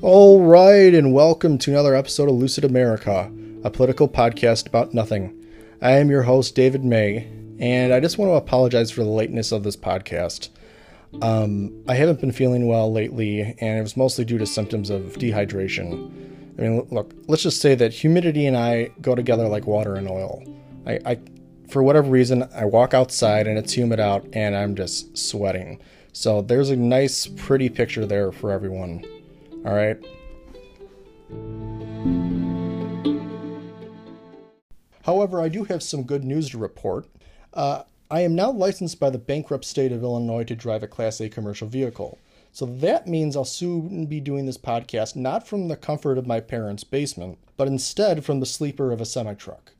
All right, and welcome to another episode of Lucid America, a political podcast about nothing. I am your host, David May, and I just want to apologize for the lateness of this podcast. I haven't been feeling well lately, and it was mostly due to symptoms of dehydration. I mean, look, let's just say that humidity and I go together like water and oil. I for whatever reason, I walk outside and it's humid out, and I'm just sweating. So there's a nice, pretty picture there for everyone. All right. However, I do have some good news to report. I am now licensed by the bankrupt state of Illinois to drive a Class A commercial vehicle. So that means I'll soon be doing this podcast not from the comfort of my parents' basement, but instead from the sleeper of a semi-truck.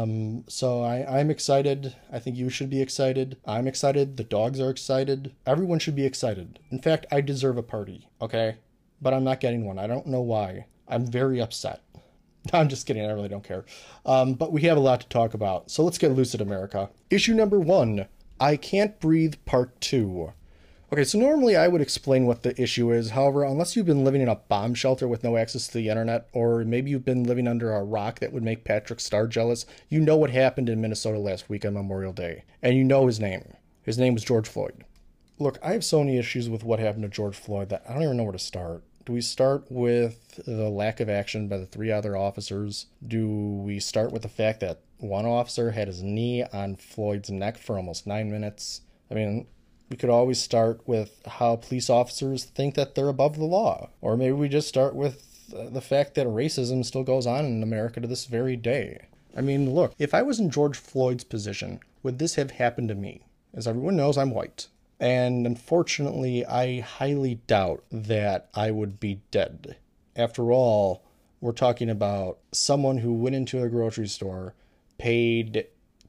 So I'm excited. I think you should be excited. I'm excited. The dogs are excited. Everyone should be excited. In fact, I deserve a party, okay? But I'm not getting one. I don't know why. I'm very upset. I'm just kidding. I really don't care. But we have a lot to talk about. So let's get lucid, America. Issue number 1, I Can't Breathe Part 2. Okay, so normally I would explain what the issue is. However, unless you've been living in a bomb shelter with no access to the internet, or maybe you've been living under a rock that would make Patrick Star jealous, you know what happened in Minnesota last week on Memorial Day. And you know his name. His name was George Floyd. Look, I have so many issues with what happened to George Floyd that I don't even know where to start. Do we start with the lack of action by the 3 other officers? Do we start with the fact that one officer had his knee on Floyd's neck for almost 9 minutes? I mean, we could always start with how police officers think that they're above the law. Or maybe we just start with the fact that racism still goes on in America to this very day. I mean, look, if I was in George Floyd's position, would this have happened to me? As everyone knows, I'm white. And unfortunately, I highly doubt that I would be dead. After all, we're talking about someone who went into a grocery store, paid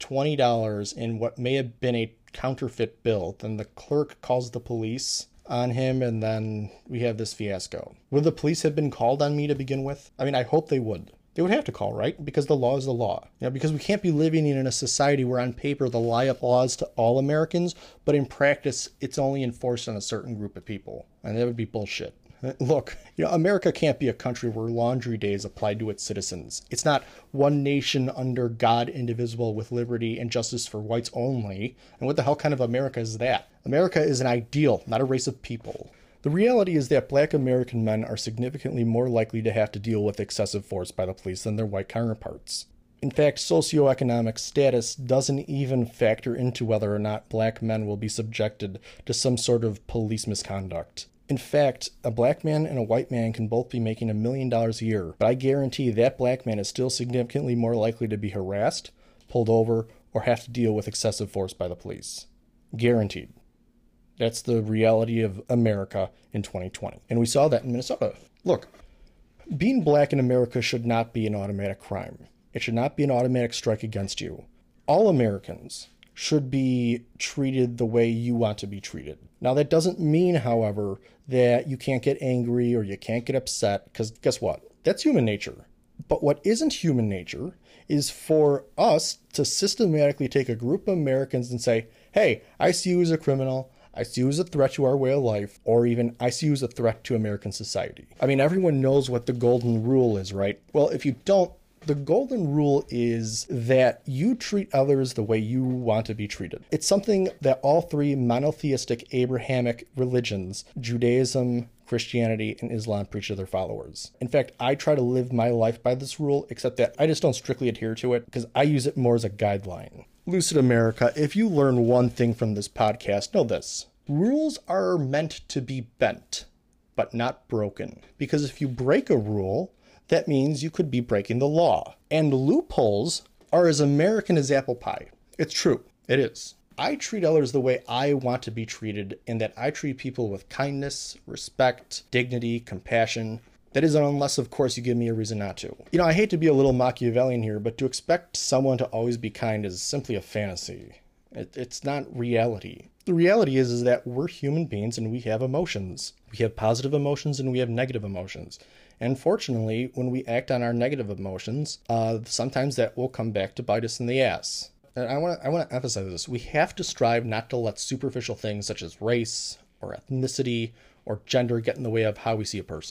$20 in what may have been a counterfeit bill. Then the clerk calls the police on him, and then we have this fiasco. Would the police have been called on me to begin with? I mean, I hope they would. They would have to call, right? Because the law is the law. You know, because we can't be living in a society where on paper the law applies to all Americans, but in practice it's only enforced on a certain group of people. And that would be bullshit. Look, you know, America can't be a country where laundry day is applied to its citizens. It's not one nation under God, indivisible, with liberty and justice for whites only. And what the hell kind of America is that? America is an ideal, not a race of people. The reality is that black American men are significantly more likely to have to deal with excessive force by the police than their white counterparts. In fact, socioeconomic status doesn't even factor into whether or not black men will be subjected to some sort of police misconduct. In fact, a black man and a white man can both be making $1 million a year, but I guarantee that black man is still significantly more likely to be harassed, pulled over, or have to deal with excessive force by the police. Guaranteed. That's the reality of America in 2020. And we saw that in Minnesota. Look, being black in America should not be an automatic crime. It should not be an automatic strike against you. All Americans should be treated the way you want to be treated. Now, that doesn't mean, however, that you can't get angry or you can't get upset, because guess what? That's human nature. But what isn't human nature is for us to systematically take a group of Americans and say, hey, I see you as a criminal. I see you as a threat to our way of life, or even I see you as a threat to American society. I mean, everyone knows what the golden rule is, right? Well, if you don't, the golden rule is that you treat others the way you want to be treated. It's something that all 3 monotheistic Abrahamic religions, Judaism, Christianity, and Islam, preach to their followers. In fact, I try to live my life by this rule, except that I just don't strictly adhere to it because I use it more as a guideline. Lucid America, if you learn one thing from this podcast, know this. Rules are meant to be bent, but not broken. Because if you break a rule, that means you could be breaking the law. And loopholes are as American as apple pie. It's true. It is. I treat others the way I want to be treated, in that I treat people with kindness, respect, dignity, compassion. That is, unless, of course, you give me a reason not to. You know, I hate to be a little Machiavellian here, but to expect someone to always be kind is simply a fantasy. It's not reality. The reality is that we're human beings and we have emotions. We have positive emotions and we have negative emotions. And fortunately, when we act on our negative emotions, sometimes that will come back to bite us in the ass. And I want to emphasize this. We have to strive not to let superficial things such as race or ethnicity or gender get in the way of how we see a person.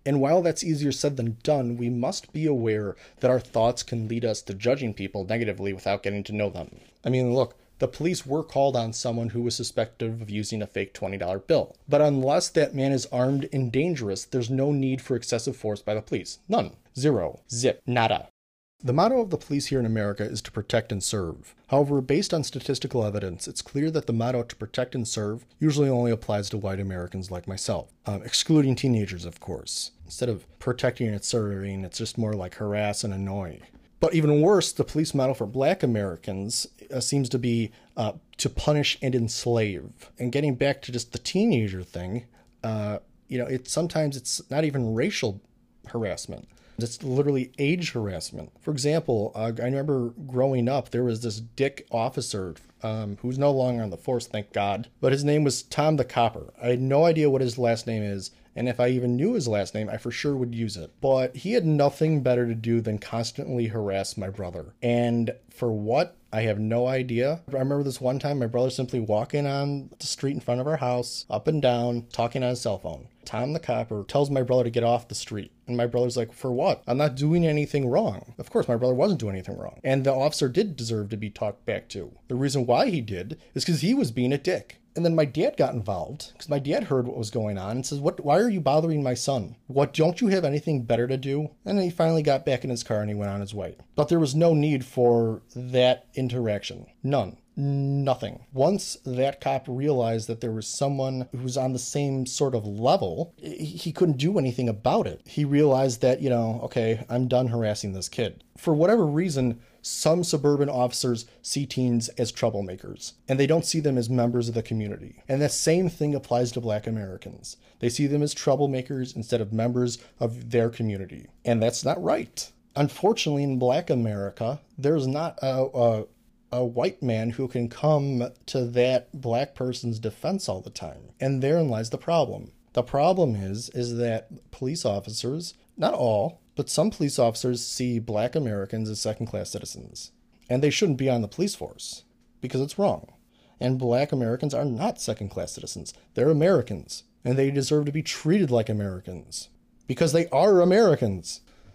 And while that's easier said than done, we must be aware that our thoughts can lead us to judging people negatively without getting to know them. I mean, look, the police were called on someone who was suspected of using a fake $20 bill. But unless that man is armed and dangerous, there's no need for excessive force by the police. None. Zero. Zip. Nada. The motto of the police here in America is to protect and serve. However, based on statistical evidence, it's clear that the motto to protect and serve usually only applies to white Americans like myself, excluding teenagers, of course. Instead of protecting and serving, it's just more like harass and annoy. But even worse, the police motto for black Americans seems to be to punish and enslave. And getting back to just the teenager thing, sometimes it's not even racial harassment. It's literally age harassment. For example, I remember growing up, there was this dick officer who's no longer on the force, thank God. But his name was Tom the Copper. I had no idea what his last name is. And if I even knew his last name, I for sure would use it. But he had nothing better to do than constantly harass my brother. And for what? I have no idea. I remember this one time my brother simply walking on the street in front of our house, up and down, talking on his cell phone. Tom the Copper tells my brother to get off the street. And my brother's like, for what? I'm not doing anything wrong. Of course, my brother wasn't doing anything wrong. And the officer did deserve to be talked back to. The reason why he did is because he was being a dick. And then my dad got involved because my dad heard what was going on and says, why are you bothering my son? Don't you have anything better to do? And then he finally got back in his car and he went on his way. But there was no need for that interaction. None. Nothing. Once that cop realized that there was someone who was on the same sort of level, he couldn't do anything about it. He realized that, okay, I'm done harassing this kid. For whatever reason, some suburban officers see teens as troublemakers, and they don't see them as members of the community. And that same thing applies to black Americans. They see them as troublemakers instead of members of their community. And that's not right. Unfortunately, in black America, there's not a white man who can come to that black person's defense all the time. And therein lies the problem. The problem is that police officers, not all, but some police officers see black Americans as second-class citizens. And they shouldn't be on the police force, because it's wrong. And black Americans are not second-class citizens. They're Americans, and they deserve to be treated like Americans, because they are Americans.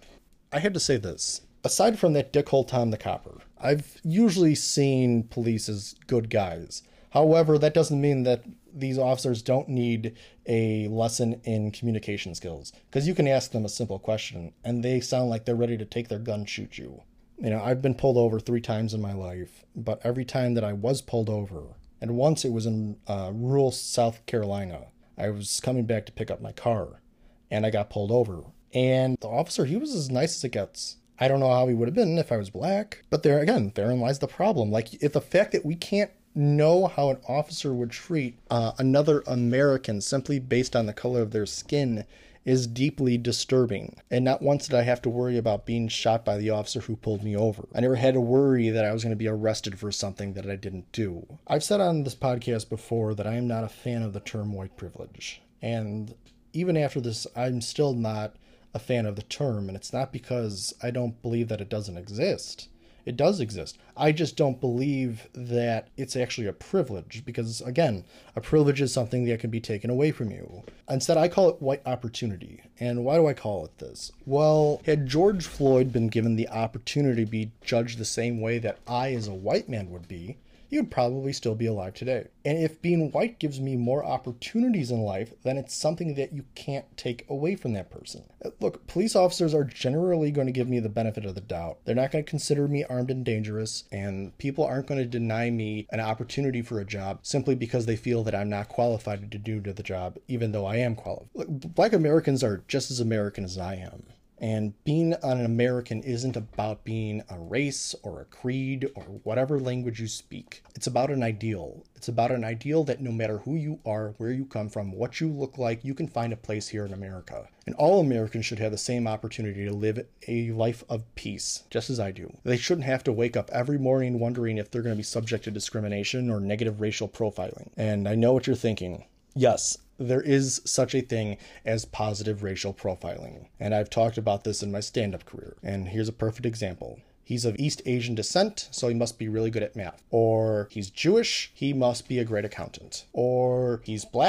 I had to say this. Aside from that dickhole Tom the Copper, I've usually seen police as good guys. However, that doesn't mean that these officers don't need a lesson in communication skills, because you can ask them a simple question and they sound like they're ready to take their gun and shoot you. I've been pulled over 3 times in my life, but every time that I was pulled over, and once it was in rural South Carolina, I was coming back to pick up my car and I got pulled over. And the officer, he was as nice as it gets. I don't know how he would have been if I was black, but therein lies the problem. If the fact that we can't know how an officer would treat another American simply based on the color of their skin is deeply disturbing. And not once did I have to worry about being shot by the officer who pulled me over. I never had to worry that I was going to be arrested for something that I didn't do. I've said on this podcast before that I am not a fan of the term white privilege. And even after this, I'm still not a fan of the term. And it's not because I don't believe that it doesn't exist. It does exist. I just don't believe that it's actually a privilege because, again, a privilege is something that can be taken away from you. Instead, I call it white opportunity. And why do I call it this? Well, had George Floyd been given the opportunity to be judged the same way that I, as a white man, would be, he would probably still be alive today. And if being white gives me more opportunities in life, then it's something that you can't take away from that person. Look, police officers are generally going to give me the benefit of the doubt. They're not going to consider me armed and dangerous, and people aren't going to deny me an opportunity for a job simply because they feel that I'm not qualified to do the job, even though I am qualified. Look, black Americans are just as American as I am. And being an American isn't about being a race or a creed or whatever language you speak. It's about an ideal. It's about an ideal that no matter who you are, where you come from, what you look like, you can find a place here in America. And all Americans should have the same opportunity to live a life of peace, just as I do. They shouldn't have to wake up every morning wondering if they're going to be subject to discrimination or negative racial profiling. And I know what you're thinking. Yes, there is such a thing as positive racial profiling. And I've talked about this in my stand-up career. And here's a perfect example. He's of East Asian descent, so he must be really good at math. Or he's Jewish, he must be a great accountant. Or he's black,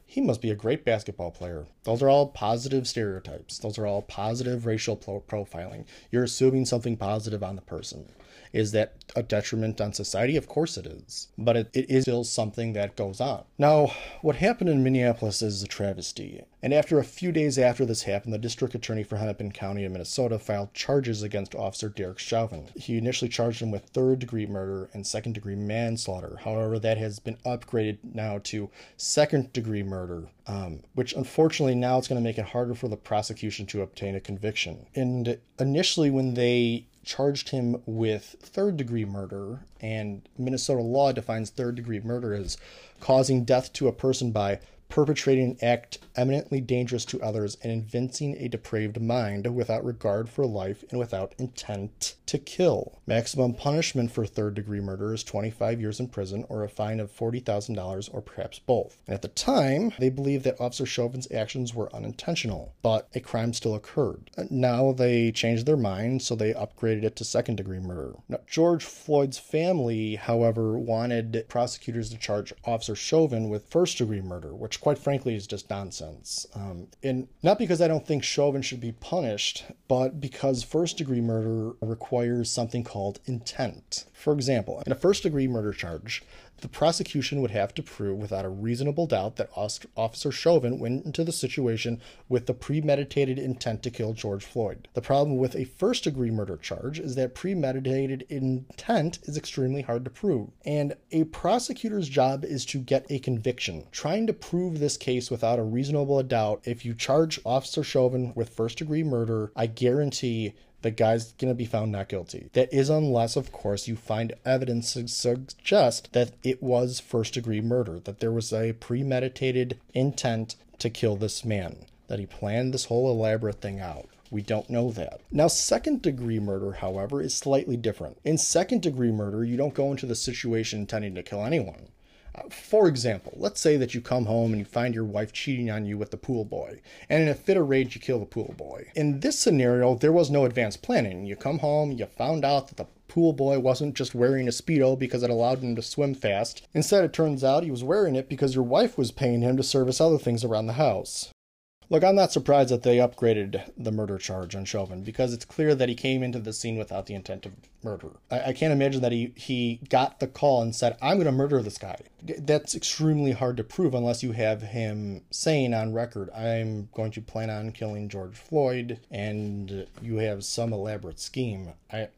he must be a great basketball player. Those are all positive stereotypes. Those are all positive racial profiling. You're assuming something positive on the person. Is that a detriment on society? Of course it is. But it is still something that goes on. Now, what happened in Minneapolis is a travesty. And after a few days after this happened, the district attorney for Hennepin County in Minnesota filed charges against Officer Derek Chauvin. He initially charged him with third-degree murder and second-degree manslaughter. However, that has been upgraded now to second-degree murder, which unfortunately now it's going to make it harder for the prosecution to obtain a conviction. And initially when they charged him with third-degree murder, and Minnesota law defines third-degree murder as causing death to a person by perpetrating an act eminently dangerous to others and evincing a depraved mind without regard for life and without intent to kill. Maximum punishment for third-degree murder is 25 years in prison or a fine of $40,000 or perhaps both. And at the time, they believed that Officer Chauvin's actions were unintentional, but a crime still occurred. Now they changed their mind, so they upgraded it to second-degree murder. Now, George Floyd's family, however, wanted prosecutors to charge Officer Chauvin with first-degree murder, which quite frankly is just nonsense. And not because I don't think Chauvin should be punished, but because first-degree murder requires something called intent. For example, in a first-degree murder charge, the prosecution would have to prove without a reasonable doubt that Officer Chauvin went into the situation with the premeditated intent to kill George Floyd. The problem with a first-degree murder charge is that premeditated intent is extremely hard to prove, and a prosecutor's job is to get a conviction. Trying to prove this case without a reasonable doubt, if you charge Officer Chauvin with first-degree murder, I guarantee the guy's going to be found not guilty. That is unless, of course, you find evidence to suggest that it was first-degree murder, that there was a premeditated intent to kill this man, that he planned this whole elaborate thing out. We don't know that. Now, second-degree murder, however, is slightly different. In second-degree murder, you don't go into the situation intending to kill anyone. For example, let's say that you come home and you find your wife cheating on you with the pool boy, and in a fit of rage you kill the pool boy. In this scenario, there was no advanced planning. You come home, you found out that the pool boy wasn't just wearing a Speedo because it allowed him to swim fast. Instead, it turns out he was wearing it because your wife was paying him to service other things around the house. Look, I'm not surprised that they upgraded the murder charge on Chauvin, because it's clear that he came into the scene without the intent of murder. I can't imagine that he got the call and said, I'm going to murder this guy. That's extremely hard to prove unless you have him saying on record, I'm going to plan on killing George Floyd, and you have some elaborate scheme.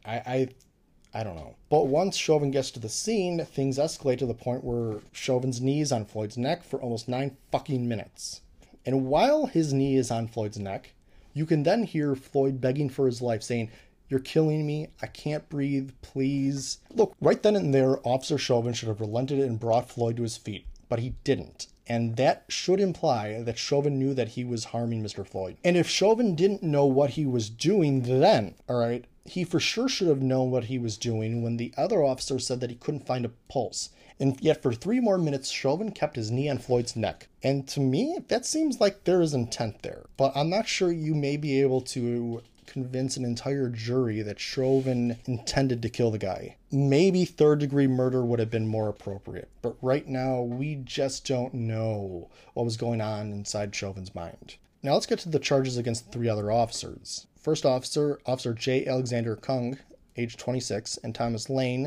I don't know. But once Chauvin gets to the scene, things escalate to the point where Chauvin's knee is on Floyd's neck for almost 9 fucking minutes. And while his knee is on Floyd's neck, you can then hear Floyd begging for his life, saying, you're killing me, I can't breathe, please. Look, right then and there, Officer Chauvin should have relented and brought Floyd to his feet, but he didn't. And that should imply that Chauvin knew that he was harming Mr. Floyd. And if Chauvin didn't know what he was doing then, alright, he for sure should have known what he was doing when the other officer said that he couldn't find a pulse. And yet for 3 more minutes, Chauvin kept his knee on Floyd's neck. And to me, that seems like there is intent there. But I'm not sure you may be able to convince an entire jury that Chauvin intended to kill the guy. Maybe third-degree murder would have been more appropriate. But right now, we just don't know what was going on inside Chauvin's mind. Now let's get to the charges against the 3 other officers. First officer, Officer J. Alexander Kung, age 26, and Thomas Lane,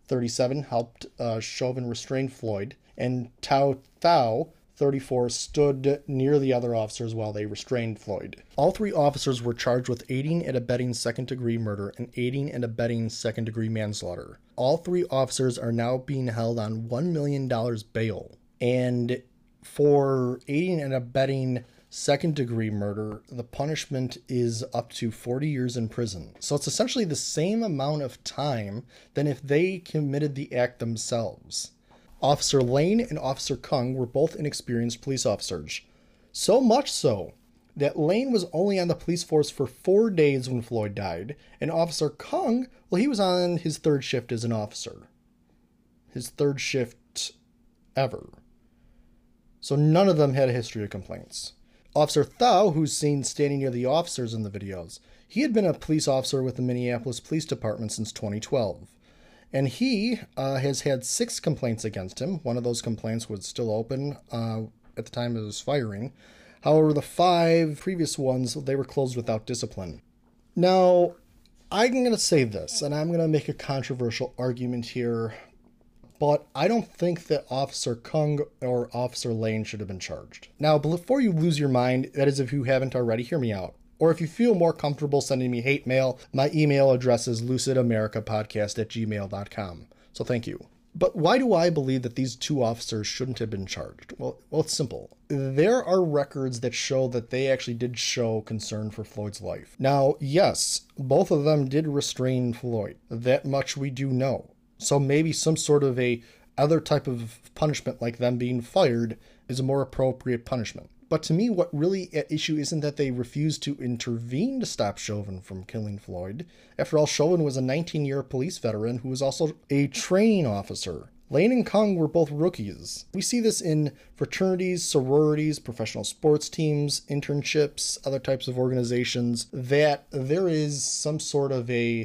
37, helped Chauvin restrain Floyd, and Tao Thao, 34, stood near the other officers while they restrained Floyd. All 3 officers were charged with aiding and abetting second-degree murder and aiding and abetting second-degree manslaughter. All 3 officers are now being held on $1 million bail. And for aiding and abetting second-degree murder, the punishment is up to 40 years in prison. So it's essentially the same amount of time than if they committed the act themselves. Officer Lane and Officer Kung were both inexperienced police officers. So much so that Lane was only on the police force for 4 days when Floyd died, and Officer Kung, well, he was on his 3rd shift as an officer. His 3rd shift ever. So none of them had a history of complaints. Officer Thao, who's seen standing near the officers in the videos, he had been a police officer with the Minneapolis Police Department since 2012. And he has had 6 complaints against him. One of those complaints was still open at the time of his firing. However, the 5 previous ones, they were closed without discipline. Now, I'm going to say this, and I'm going to make a controversial argument here, but I don't think that Officer Kung or Officer Lane should have been charged. Now, before you lose your mind, that is if you haven't already, hear me out. Or if you feel more comfortable sending me hate mail, my email address is lucidamericapodcast@gmail.com. So thank you. But why do I believe that these 2 officers shouldn't have been charged? Well, it's simple. There are records that show that they actually did show concern for Floyd's life. Now, yes, both of them did restrain Floyd. That much we do know. So maybe some sort of a other type of punishment like them being fired is a more appropriate punishment. But to me, what really at issue isn't that they refused to intervene to stop Chauvin from killing Floyd. After all, Chauvin was a 19-year police veteran who was also a training officer. Lane and Kung were both rookies. We see this in fraternities, sororities, professional sports teams, internships, other types of organizations, that there is some sort of a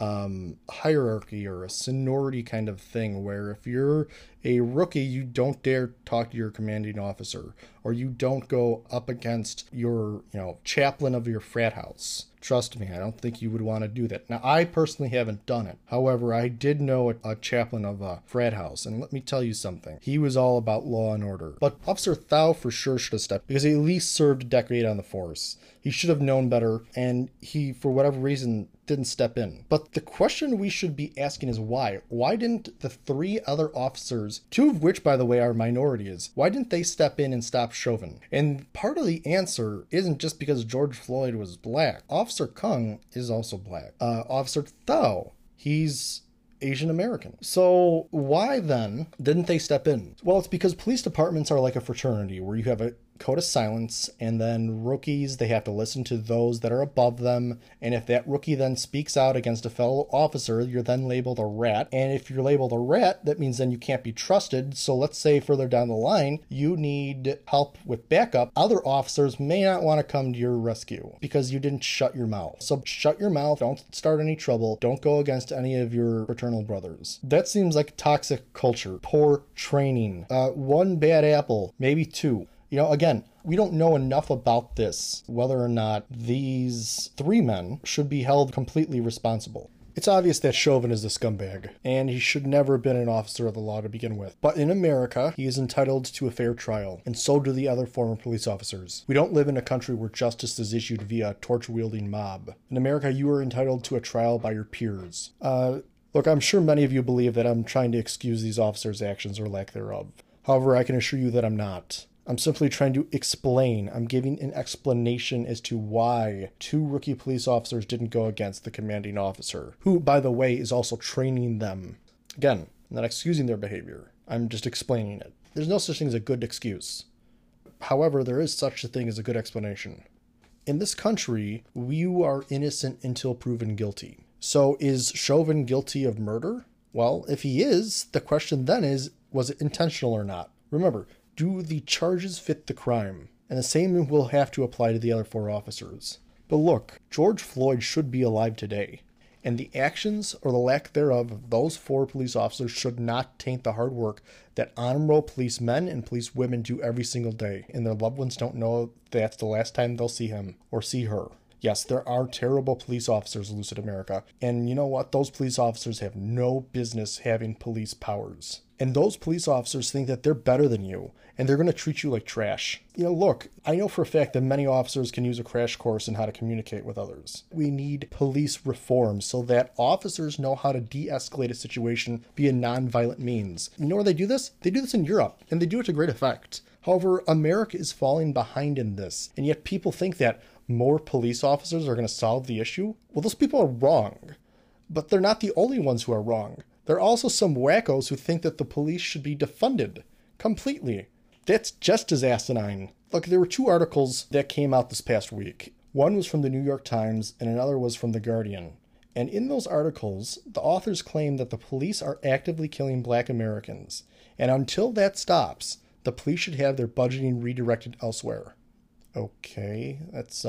hierarchy or a seniority kind of thing where if you're a rookie, you don't dare talk to your commanding officer, or you don't go up against your, chaplain of your frat house. Trust me, I don't think you would want to do that. Now, I personally haven't done it. However, I did know a chaplain of a frat house, and let me tell you something. He was all about law and order. But Officer Thao for sure should have stepped, because he at least served a decade on the force. He should have known better, and he, for whatever reason, didn't step in. But the question we should be asking is why? Why didn't the 3 other officers, 2 of which, by the way, are minorities, why didn't they step in and stop Chauvin? And part of the answer isn't just because George Floyd was black. Officer Kung is also black. Officer Thao, he's Asian American. So why then didn't they step in? Well, it's because police departments are like a fraternity where you have a code of silence, and then rookies, they have to listen to those that are above them, and if that rookie then speaks out against a fellow officer, you're then labeled a rat, and if you're labeled a rat, that means then you can't be trusted. So let's say further down the line, you need help with backup. Other officers may not want to come to your rescue because you didn't shut your mouth. So shut your mouth, don't start any trouble, don't go against any of your fraternal brothers. That seems like toxic culture, poor training, 1 bad apple, maybe 2. Again, we don't know enough about this, whether or not these 3 men should be held completely responsible. It's obvious that Chauvin is a scumbag, and he should never have been an officer of the law to begin with. But in America, he is entitled to a fair trial, and so do the other former police officers. We don't live in a country where justice is issued via a torch-wielding mob. In America, you are entitled to a trial by your peers. Look, I'm sure many of you believe that I'm trying to excuse these officers' actions or lack thereof. However, I can assure you that I'm not. I'm simply trying to explain. I'm giving an explanation as to why 2 rookie police officers didn't go against the commanding officer, who, by the way, is also training them. Again, I'm not excusing their behavior. I'm just explaining it. There's no such thing as a good excuse. However, there is such a thing as a good explanation. In this country, you are innocent until proven guilty. So is Chauvin guilty of murder? Well, if he is, the question then is, was it intentional or not? Remember, do the charges fit the crime? And the same will have to apply to the other 4 officers. But look, George Floyd should be alive today, and the actions or the lack thereof of those 4 police officers should not taint the hard work that honorable policemen and police women do every single day, and their loved ones don't know that's the last time they'll see him or see her. Yes, there are terrible police officers in Lucid America, and you know what? Those police officers have no business having police powers. And those police officers think that they're better than you, and they're going to treat you like trash. Look, I know for a fact that many officers can use a crash course in how to communicate with others. We need police reform so that officers know how to de-escalate a situation via non-violent means. You know where they do this? They do this in Europe, and they do it to great effect. However, America is falling behind in this, and yet people think that more police officers are going to solve the issue. Well, those people are wrong, but they're not the only ones who are wrong. There are also some wackos who think that the police should be defunded completely. That's just as asinine. Look, there were 2 articles that came out this past week. One was from the New York Times and another was from The Guardian. And in those articles, the authors claim that the police are actively killing Black Americans. And until that stops, the police should have their budgeting redirected elsewhere. Okay, it's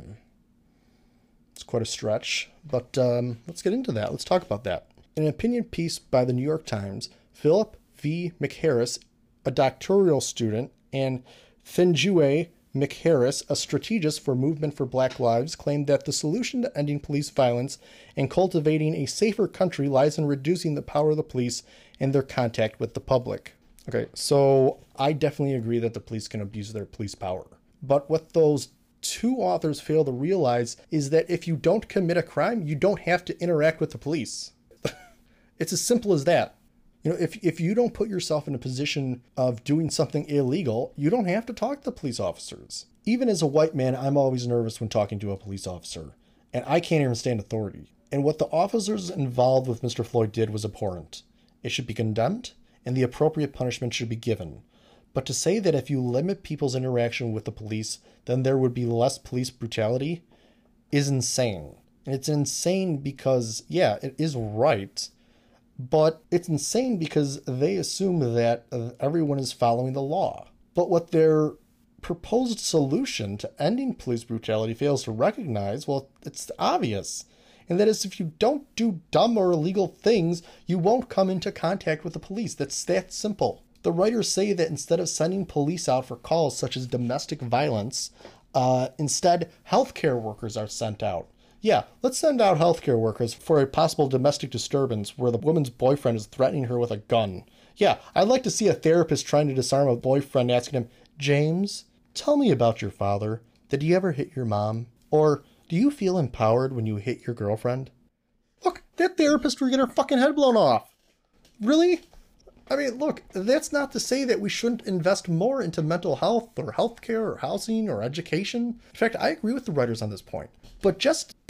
quite a stretch, but let's get into that. Let's talk about that. In an opinion piece by the New York Times, Philip V. McHarris, a doctoral student And Thinjue McHarris, a strategist for Movement for Black Lives, claimed that the solution to ending police violence and cultivating a safer country lies in reducing the power of the police and their contact with the public. Okay, so I definitely agree that the police can abuse their police power. But what those two authors fail to realize is that if you don't commit a crime, you don't have to interact with the police. It's as simple as that. You know, if you don't put yourself in a position of doing something illegal, you don't have to talk to the police officers. Even as a white man, I'm always nervous when talking to a police officer, and I can't even stand authority. And what the officers involved with Mr. Floyd did was abhorrent. It should be condemned, and the appropriate punishment should be given. But to say that if you limit people's interaction with the police, then there would be less police brutality is insane. And it's insane because, yeah, it is right. But it's insane because they assume that everyone is following the law. But what their proposed solution to ending police brutality fails to recognize, well, it's obvious. And that is, if you don't do dumb or illegal things, you won't come into contact with the police. That's that simple. The writers say that instead of sending police out for calls such as domestic violence, instead healthcare workers are sent out. Yeah, let's send out healthcare workers for a possible domestic disturbance where the woman's boyfriend is threatening her with a gun. Yeah, I'd like to see a therapist trying to disarm a boyfriend asking him, James, tell me about your father. Did he ever hit your mom? Or do you feel empowered when you hit your girlfriend? Look, that therapist will get her fucking head blown off. Really? I mean, look, that's not to say that we shouldn't invest more into mental health or healthcare or housing or education. In fact, I agree with the writers on this point. But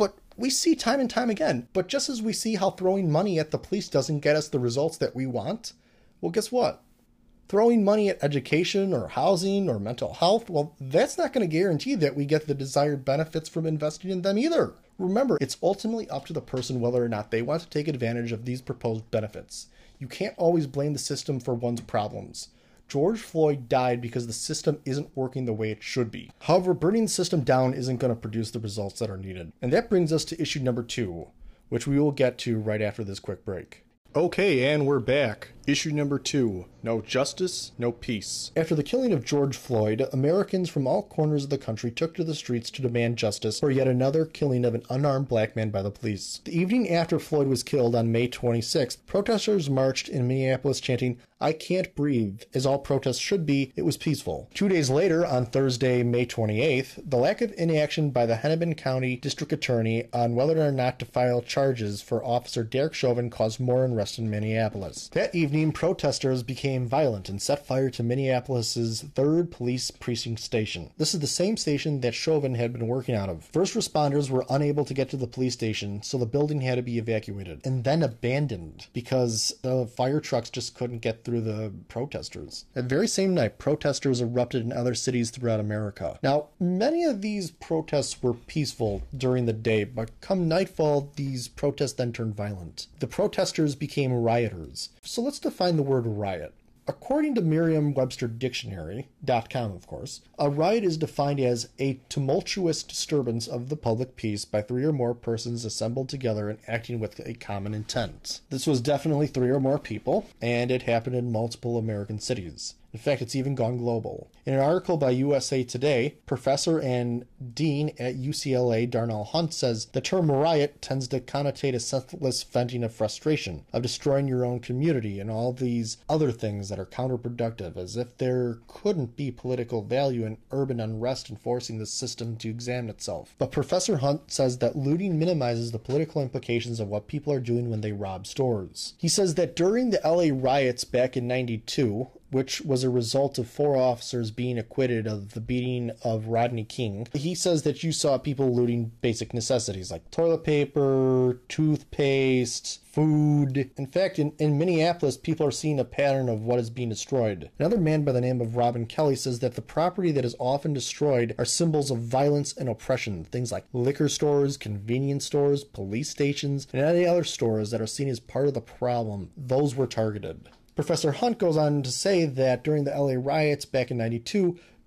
we see time and time again, but just as we see how throwing money at the police doesn't get us the results that we want, well, guess what? Throwing money at education or housing or mental health, well, that's not going to guarantee that we get the desired benefits from investing in them either. Remember, it's ultimately up to the person whether or not they want to take advantage of these proposed benefits. You can't always blame the system for one's problems. George Floyd died because the system isn't working the way it should be. However, burning the system down isn't going to produce the results that are needed. And that brings us to issue number 2, which we will get to right after this quick break. Okay, and we're back. Issue number 2, No Justice, No Peace. After the killing of George Floyd, Americans from all corners of the country took to the streets to demand justice for yet another killing of an unarmed black man by the police. The evening after Floyd was killed on May 26th, protesters marched in Minneapolis chanting, I can't breathe. As all protests should be, it was peaceful. 2 days later, on Thursday, May 28th, the lack of inaction by the Hennepin County District Attorney on whether or not to file charges for Officer Derek Chauvin caused more unrest in Minneapolis. That evening, protesters became violent and set fire to Minneapolis's 3rd Police Precinct Station. This is the same station that Chauvin had been working out of. First responders were unable to get to the police station, so the building had to be evacuated and then abandoned because the fire trucks just couldn't get through the protesters. That very same night, protesters erupted in other cities throughout America. Now, many of these protests were peaceful during the day, but come nightfall, these protests then turned violent. The protesters became rioters. So let's define the word riot. According to Merriam-Webster Dictionary.com, of course, a riot is defined as a tumultuous disturbance of the public peace by 3 or more persons assembled together and acting with a common intent. This was definitely 3 or more people, and it happened in multiple American cities. In fact, it's even gone global. In an article by USA Today, professor and dean at UCLA, Darnell Hunt, says the term riot tends to connotate a senseless venting of frustration, of destroying your own community, and all these other things that are counterproductive, as if there couldn't be political value in urban unrest and forcing the system to examine itself. But Professor Hunt says that looting minimizes the political implications of what people are doing when they rob stores. He says that during the LA riots back in '92, which was a result of 4 officers being acquitted of the beating of Rodney King. He says that you saw people looting basic necessities like toilet paper, toothpaste, food. In fact, in Minneapolis, people are seeing a pattern of what is being destroyed. Another man by the name of Robin Kelly says that the property that is often destroyed are symbols of violence and oppression. Things like liquor stores, convenience stores, police stations, and any other stores that are seen as part of the problem. Those were targeted. Professor Hunt goes on to say that during the LA riots back in '92,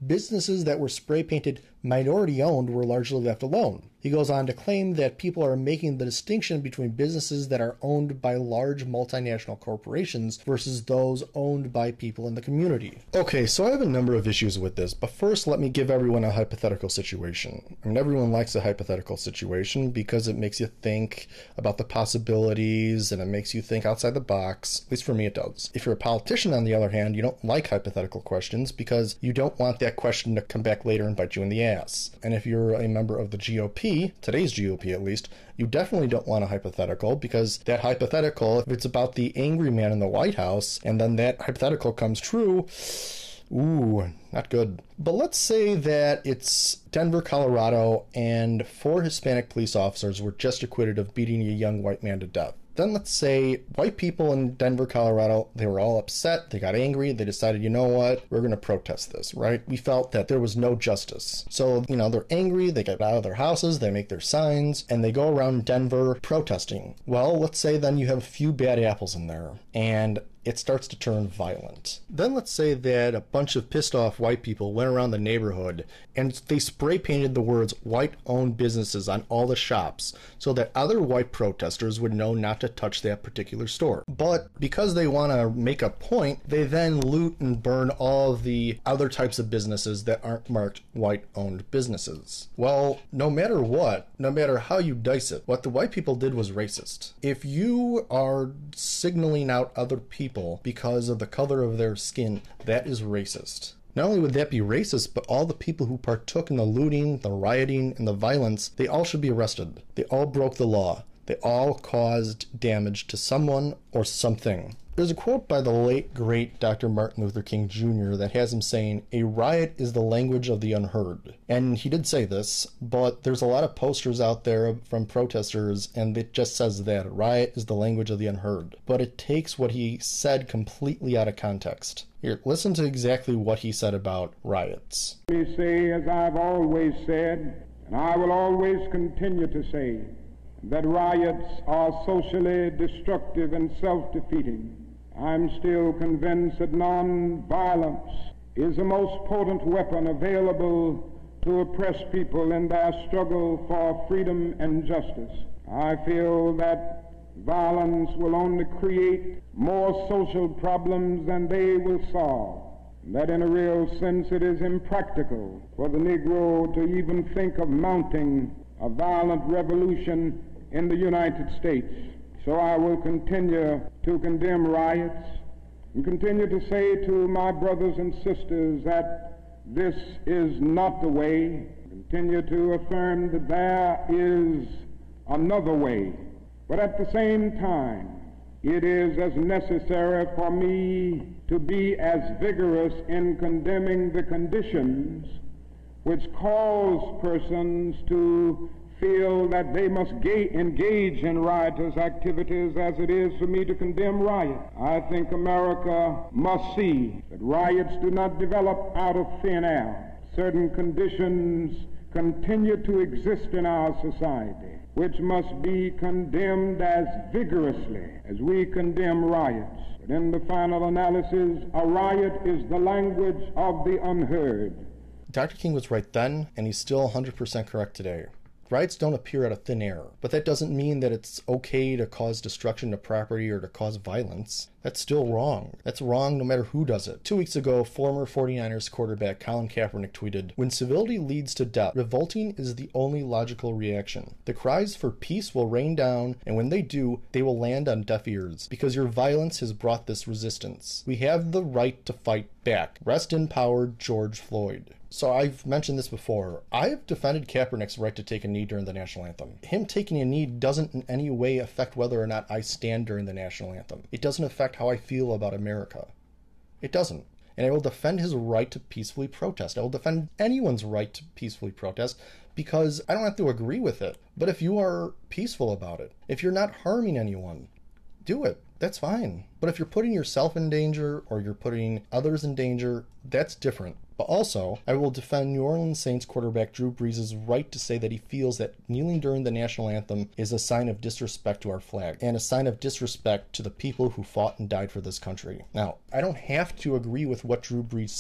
businesses that were spray painted minority owned were largely left alone. He goes on to claim that people are making the distinction between businesses that are owned by large multinational corporations versus those owned by people in the community. Okay, so I have a number of issues with this, but first let me give everyone a hypothetical situation. I mean, everyone likes a hypothetical situation because it makes you think about the possibilities and it makes you think outside the box. At least for me it does. If you're a politician, on the other hand, you don't like hypothetical questions because you don't want that question to come back later and bite you in the ass. And if you're a member of the GOP, today's GOP at least, you definitely don't want a hypothetical, because that hypothetical, if it's about the angry man in the White House and then that hypothetical comes true, ooh, not good. But let's say that it's Denver, Colorado, and 4 Hispanic police officers were just acquitted of beating a young white man to death. Then let's say white people in Denver, Colorado, they were all upset, they got angry, they decided, you know what, we're going to protest this, right? We felt that there was no justice. So, they're angry, they get out of their houses, they make their signs, and they go around Denver protesting. Well, let's say then you have a few bad apples in there, and it starts to turn violent. Then let's say that a bunch of pissed off white people went around the neighborhood and they spray painted the words white-owned businesses on all the shops so that other white protesters would know not to touch that particular store. But because they want to make a point, they then loot and burn all of the other types of businesses that aren't marked white-owned businesses. Well, no matter what, no matter how you dice it, what the white people did was racist. If you are signaling out other people because of the color of their skin, that is racist. Not only would that be racist, but all the people who partook in the looting, the rioting, and the violence, they all should be arrested. They all broke the law. They all caused damage to someone or something. There's a quote by the late, great Dr. Martin Luther King Jr. that has him saying, "A riot is the language of the unheard." And he did say this, but there's a lot of posters out there from protesters, and it just says that, a riot is the language of the unheard. But it takes what he said completely out of context. Here, listen to exactly what he said about riots. Let me say, as I've always said, and I will always continue to say, that riots are socially destructive and self-defeating. I'm still convinced that non-violence is the most potent weapon available to oppressed people in their struggle for freedom and justice. I feel that violence will only create more social problems than they will solve. That in a real sense it is impractical for the Negro to even think of mounting a violent revolution in the United States. So I will continue to condemn riots and continue to say to my brothers and sisters that this is not the way. Continue to affirm that there is another way. But at the same time, it is as necessary for me to be as vigorous in condemning the conditions which cause persons to feel that they must engage in riotous activities as it is for me to condemn riot. I think America must see that riots do not develop out of thin air. Certain conditions continue to exist in our society, which must be condemned as vigorously as we condemn riots. But in the final analysis, a riot is the language of the unheard. Dr. King was right then, and he's still 100% correct today. Riots don't appear out of thin air, but that doesn't mean that it's okay to cause destruction to property or to cause violence. That's still wrong. That's wrong no matter who does it. 2 weeks ago, former 49ers quarterback Colin Kaepernick tweeted, "When civility leads to death, revolting is the only logical reaction. The cries for peace will rain down, and when they do, they will land on deaf ears, because your violence has brought this resistance. We have the right to fight back. Rest in power, George Floyd." So I've mentioned this before. I've defended Kaepernick's right to take a knee during the national anthem. Him taking a knee doesn't in any way affect whether or not I stand during the national anthem. It doesn't affect how I feel about America. It doesn't. And I will defend his right to peacefully protest. I will defend anyone's right to peacefully protest because I don't have to agree with it. But if you are peaceful about it, if you're not harming anyone, do it. That's fine. But if you're putting yourself in danger or you're putting others in danger, that's different. But also, I will defend New Orleans Saints quarterback Drew Brees' right to say that he feels that kneeling during the national anthem is a sign of disrespect to our flag and a sign of disrespect to the people who fought and died for this country. Now, I don't have to agree with what Drew Brees said.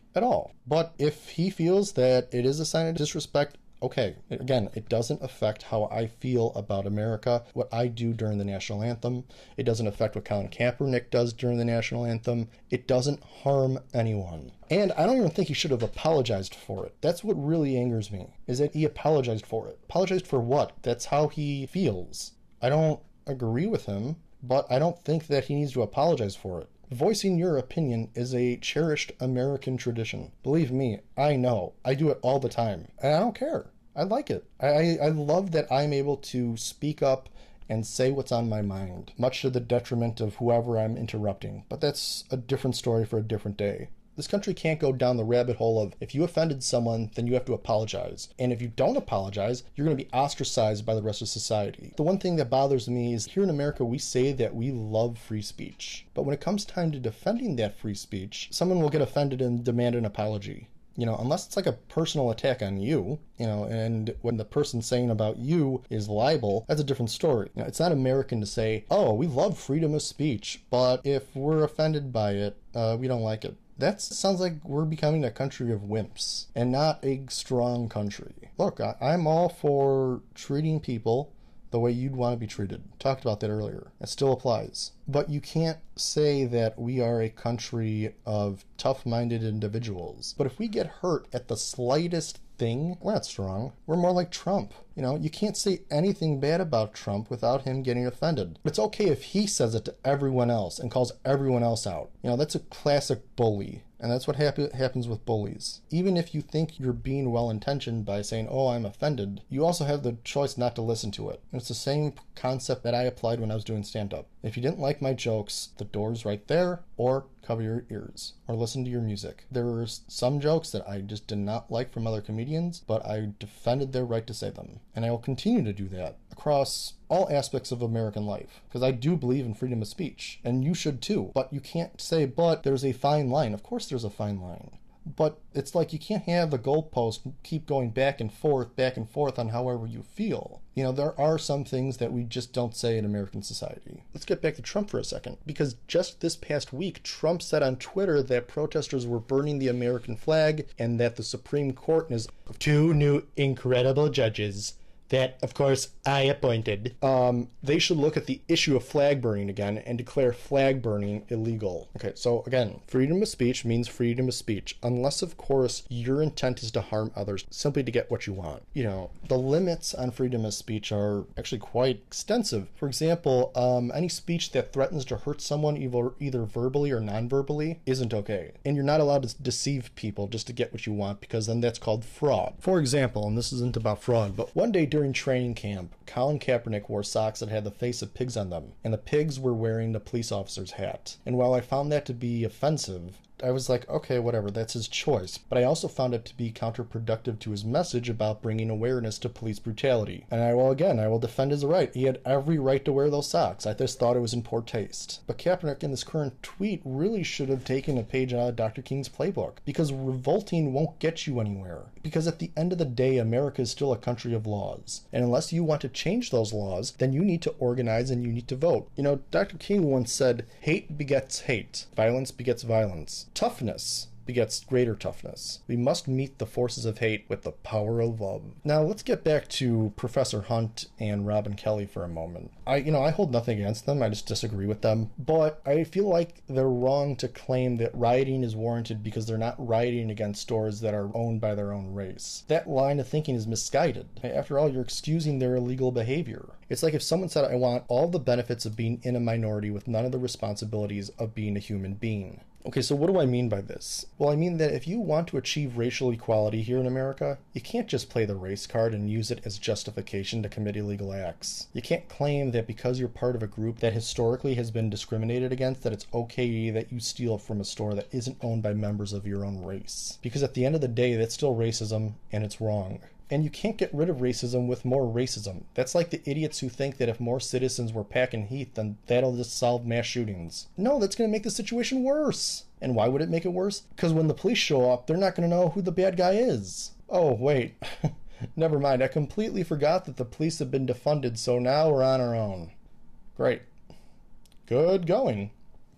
at all. But if he feels that it is a sign of disrespect, okay. Again, it doesn't affect how I feel about America, what I do during the national anthem. It doesn't affect what Colin Kaepernick does during the national anthem. It doesn't harm anyone. And I don't even think he should have apologized for it. That's what really angers me, is that he apologized for it. Apologized for what? That's how he feels. I don't agree with him, but I don't think that he needs to apologize for it. Voicing your opinion is a cherished American tradition. Believe me, I know. I do it all the time. And I don't care. I like it. I love that I'm able to speak up and say what's on my mind, much to the detriment of whoever I'm interrupting. But that's a different story for a different day. This country can't go down the rabbit hole of, if you offended someone, then you have to apologize. And if you don't apologize, you're going to be ostracized by the rest of society. The one thing that bothers me is here in America, we say that we love free speech. But when it comes time to defending that free speech, someone will get offended and demand an apology. Unless it's like a personal attack on you, and when the person saying about you is libel, that's a different story. It's not American to say, oh, we love freedom of speech, but if we're offended by it, we don't like it. That sounds like we're becoming a country of wimps and not a strong country. Look, I'm all for treating people the way you'd want to be treated. Talked about that earlier. It still applies. But you can't say that we are a country of tough-minded individuals. But if we get hurt at the slightest thing, we're not strong. We're more like Trump. You can't say anything bad about Trump without him getting offended. It's okay if he says it to everyone else and calls everyone else out. That's a classic bully. And that's what happens with bullies. Even if you think you're being well-intentioned by saying, oh, I'm offended, you also have the choice not to listen to it. And it's the same concept that I applied when I was doing stand-up. If you didn't like my jokes, the door's right there, or cover your ears, or listen to your music. There were some jokes that I just did not like from other comedians, but I defended their right to say them. And I will continue to do that across all aspects of American life, because I do believe in freedom of speech, and you should too. But you can't say, but there's a fine line. Of course there's a fine line. But it's like you can't have the goalpost keep going back and forth on however you feel. There are some things that we just don't say in American society. Let's get back to Trump for a second, because just this past week, Trump said on Twitter that protesters were burning the American flag and that the Supreme Court is 2 new incredible judges that, of course, I appointed. They should look at the issue of flag burning again and declare flag burning illegal. Okay, so again, freedom of speech means freedom of speech, unless, of course, your intent is to harm others simply to get what you want. The limits on freedom of speech are actually quite extensive. For example, any speech that threatens to hurt someone either verbally or non-verbally isn't okay. And you're not allowed to deceive people just to get what you want, because then that's called fraud. For example, and this isn't about fraud, but one day during training camp, Colin Kaepernick wore socks that had the face of pigs on them, and the pigs were wearing the police officer's hat. And while I found that to be offensive, I was like, okay, whatever, that's his choice. But I also found it to be counterproductive to his message about bringing awareness to police brutality. And I will defend his right. He had every right to wear those socks. I just thought it was in poor taste. But Kaepernick in this current tweet really should have taken a page out of Dr. King's playbook, because revolting won't get you anywhere. Because at the end of the day, America is still a country of laws. And unless you want to change those laws, then you need to organize and you need to vote. Dr. King once said, hate begets hate. Violence begets violence. Toughness begets greater toughness. We must meet the forces of hate with the power of love. Now let's get back to Professor Hunt and Robin Kelly for a moment. I hold nothing against them. I just disagree with them. But I feel like they're wrong to claim that rioting is warranted because they're not rioting against stores that are owned by their own race. That line of thinking is misguided. After all, you're excusing their illegal behavior. It's like if someone said, I want all the benefits of being in a minority with none of the responsibilities of being a human being. Okay, so what do I mean by this? Well, I mean that if you want to achieve racial equality here in America, you can't just play the race card and use it as justification to commit illegal acts. You can't claim that because you're part of a group that historically has been discriminated against, that it's okay that you steal from a store that isn't owned by members of your own race. Because at the end of the day, that's still racism, and it's wrong. And you can't get rid of racism with more racism. That's like the idiots who think that if more citizens were packing heat, then that'll just solve mass shootings. No, that's going to make the situation worse. And why would it make it worse? Because when the police show up, they're not going to know who the bad guy is. Oh, wait. Never mind. I completely forgot that the police have been defunded, so now we're on our own. Great. Good going.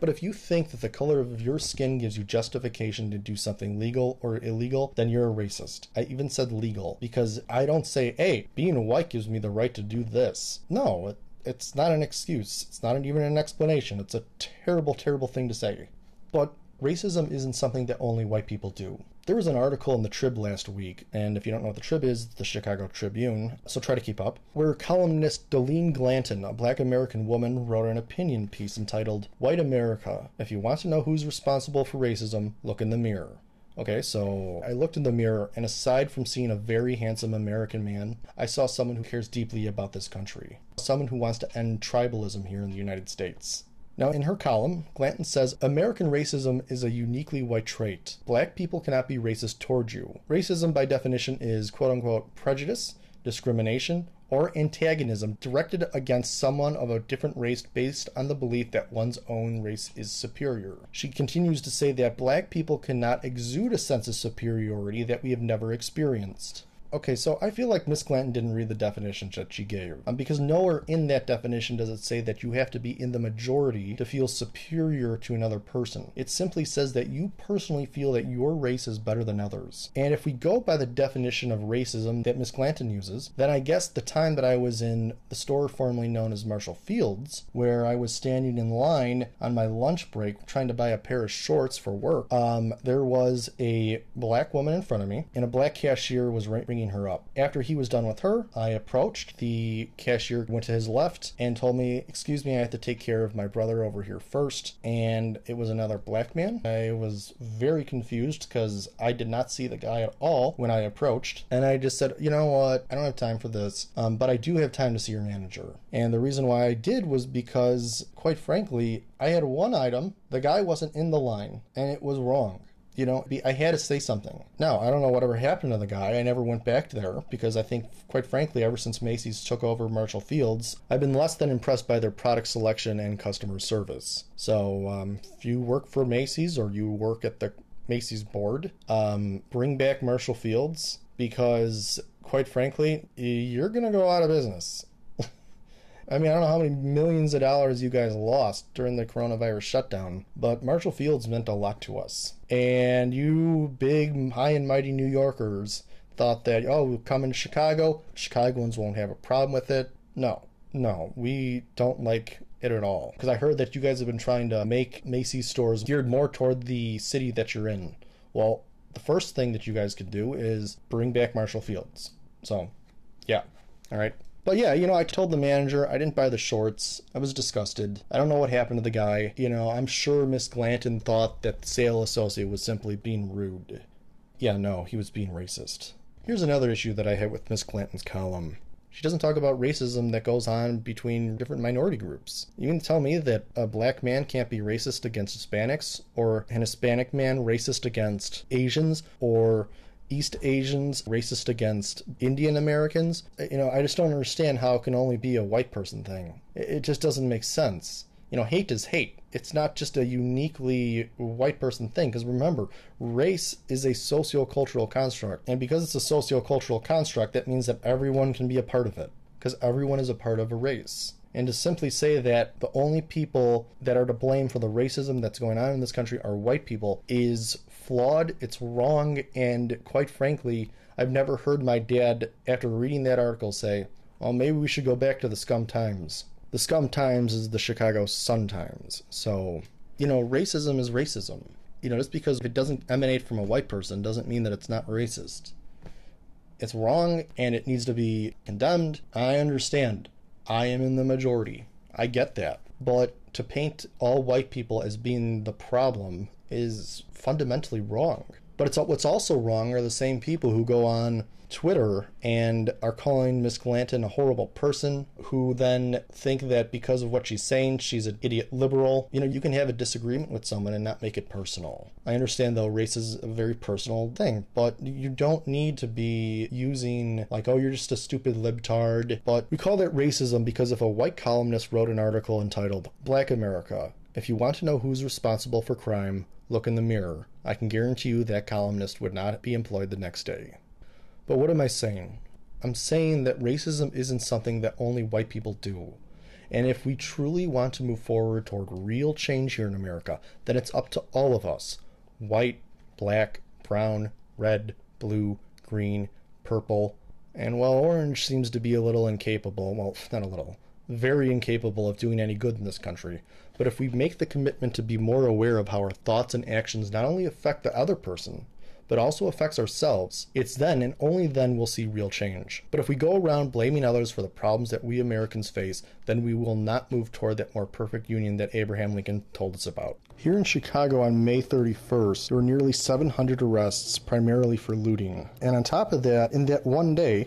But if you think that the color of your skin gives you justification to do something legal or illegal, then you're a racist. I even said legal because I don't say, hey, being white gives me the right to do this. No, it's not an excuse. It's not even an explanation. It's a terrible, terrible thing to say. But racism isn't something that only white people do. There was an article in the Trib last week, and if you don't know what the Trib is, it's the Chicago Tribune, so try to keep up, where columnist Delene Glanton, a black American woman, wrote an opinion piece entitled, White America, if you want to know who's responsible for racism, look in the mirror. Okay, so I looked in the mirror, and aside from seeing a very handsome American man, I saw someone who cares deeply about this country. Someone who wants to end tribalism here in the United States. Now, in her column, Glanton says, American racism is a uniquely white trait. Black people cannot be racist towards you. Racism, by definition, is quote-unquote prejudice, discrimination, or antagonism directed against someone of a different race based on the belief that one's own race is superior. She continues to say that black people cannot exude a sense of superiority that we have never experienced. Okay, so I feel like Miss Glanton didn't read the definitions that she gave. Because nowhere in that definition does it say that you have to be in the majority to feel superior to another person. It simply says that you personally feel that your race is better than others. And if we go by the definition of racism that Miss Glanton uses, then I guess the time that I was in the store formerly known as Marshall Fields, where I was standing in line on my lunch break trying to buy a pair of shorts for work, there was a black woman in front of me, and a black cashier was ringing her up. After he was done with her, I approached. The cashier went to his left and told me, excuse me, I have to take care of my brother over here first. And it was another black man. I was very confused because I did not see the guy at all when I approached. And I just said, you know what, I don't have time for this, but I do have time to see your manager. And the reason why I did was because, quite frankly, I had one item, the guy wasn't in the line, and it was wrong. You know, I had to say something. Now, I don't know whatever happened to the guy. I never went back there because I think, quite frankly, ever since Macy's took over Marshall Fields, I've been less than impressed by their product selection and customer service. So, if you work for Macy's or you work at the Macy's board, bring back Marshall Fields because, quite frankly, you're going to go out of business. I mean, I don't know how many millions of dollars you guys lost during the coronavirus shutdown, but Marshall Fields meant a lot to us. And you big, high and mighty New Yorkers thought that, oh, we'll come into Chicago, Chicagoans won't have a problem with it. No, we don't like it at all. Because I heard that you guys have been trying to make Macy's stores geared more toward the city that you're in. Well, the first thing that you guys could do is bring back Marshall Fields. So, yeah, all right. But yeah, you know, I told the manager I didn't buy the shorts. I was disgusted. I don't know what happened to the guy. You know, I'm sure Miss Glanton thought that the sales associate was simply being rude. Yeah, no, he was being racist. Here's another issue that I had with Miss Glanton's column. She doesn't talk about racism that goes on between different minority groups. You can tell me that a black man can't be racist against Hispanics, or an Hispanic man racist against Asians, or East Asians racist against Indian Americans. You know, I just don't understand how it can only be a white person thing. It just doesn't make sense. You know, hate is hate. It's not just a uniquely white person thing, because remember, race is a socio-cultural construct. And because it's a socio-cultural construct, that means that everyone can be a part of it, because everyone is a part of a race. And to simply say that the only people that are to blame for the racism that's going on in this country are white people is flawed, it's wrong, and quite frankly, I've never heard my dad, after reading that article, say, well, maybe we should go back to the Scum Times. The Scum Times is the Chicago Sun-Times. So, you know, racism is racism. You know, just because it doesn't emanate from a white person doesn't mean that it's not racist. It's wrong, and it needs to be condemned. I understand. I am in the majority. I get that. But to paint all white people as being the problem is fundamentally wrong. But what's also wrong are the same people who go on Twitter and are calling Miss Glanton a horrible person, who then think that because of what she's saying, she's an idiot liberal. You know, you can have a disagreement with someone and not make it personal. I understand, though, race is a very personal thing, but you don't need to be using, like, oh, you're just a stupid libtard. But we call that racism because if a white columnist wrote an article entitled, Black America, if you want to know who's responsible for crime, look in the mirror, I can guarantee you that columnist would not be employed the next day. But what am I saying? I'm saying that racism isn't something that only white people do. And if we truly want to move forward toward real change here in America, then it's up to all of us. White, black, brown, red, blue, green, purple, and while orange seems to be a little incapable, well, not a little, very incapable of doing any good in this country. But if we make the commitment to be more aware of how our thoughts and actions not only affect the other person, but also affects ourselves, it's then and only then we'll see real change. But if we go around blaming others for the problems that we Americans face, then we will not move toward that more perfect union that Abraham Lincoln told us about. Here in Chicago on May 31st, there were nearly 700 arrests, primarily for looting. And on top of that, in that one day,